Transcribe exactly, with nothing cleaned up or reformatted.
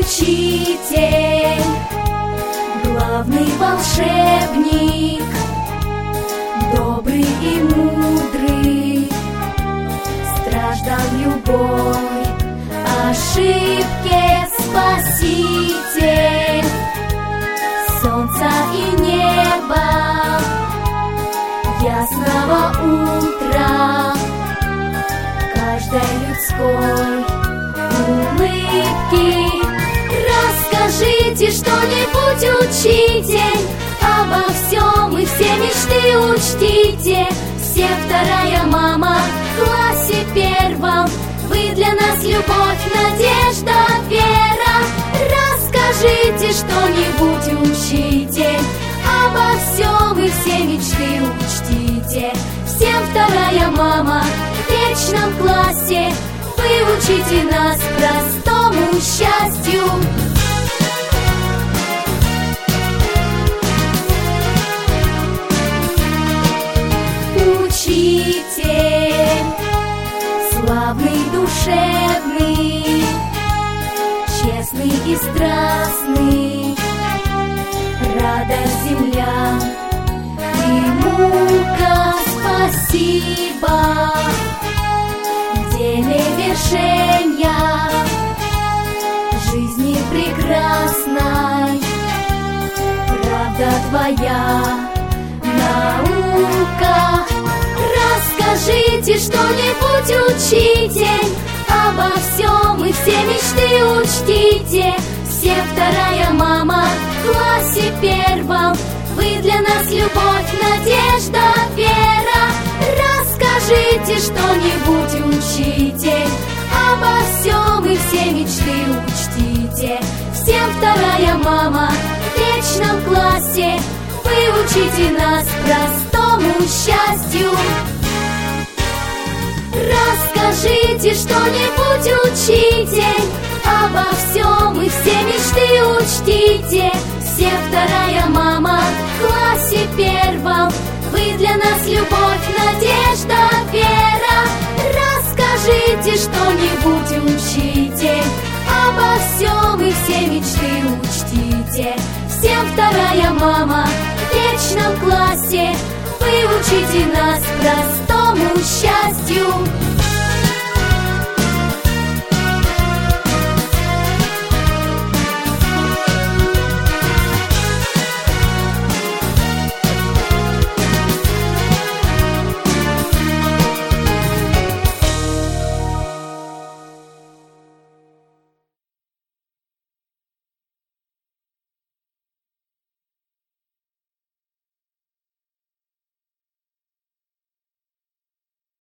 Учитель, главный волшебник, добрый и мудрый, страждал любой ошибке спаситель. Солнца и неба, ясного утра, каждой людской улыбки. Расскажите что-нибудь, учитель, обо всем и все мечты учтите. Все вторая мама в классе первом, вы для нас любовь, надежда, вера. Расскажите что-нибудь, учитель, обо всем и все мечты учтите. Всем вторая мама в вечном классе, вы учите нас простому счастью. Учитель, славный, душевный, честный и страстный, радость земля и мука, спасибо. В деле вершения жизни прекрасной, правда твоя наука. Расскажите что-нибудь, учитель, обо всем и все мечты учтите. Все вторая мама в классе первом, вы для нас любовь, надежда, вера. Расскажите что-нибудь, учитель, обо всем и все мечты учтите. Всем вторая мама в вечном классе, вы учите нас простому счастью. Расскажите что-нибудь, учитель, обо всем и все мечты учтите. Все вторая мама в классе первом, вы для нас любовь, надежда, вера. Расскажите что-нибудь, учитель, обо всем и все мечты учтите. Всем вторая мама в вечном классе, вы учите нас простому счастью.